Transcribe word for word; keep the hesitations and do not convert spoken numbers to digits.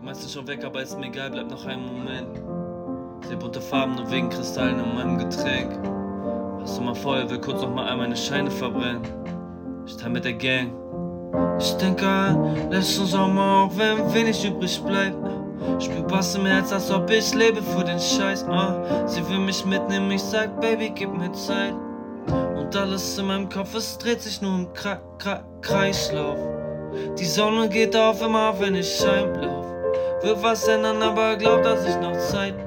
Meistens schon weg, aber ist mir egal, bleib noch einen Moment. Sehr bunte Farben, nur wegen Kristallen in meinem Getränk. Hast du mal voll, will kurz noch mal all meine Scheine verbrennen. Ich teil mit der Gang. Ich denke an letzten Sommer, auch wenn wenig übrig bleibt. Spür Bass im Herz, als ob ich lebe für den Scheiß. Uh. Sie will mich mitnehmen, ich sag, Baby, gib mir Zeit. Und alles in meinem Kopf, es dreht sich nur im Kre Kre Kreislauf. Die Sonne geht auf, immer wenn ich heimlauf. Will was ändern, aber glaub, dass ich noch Zeit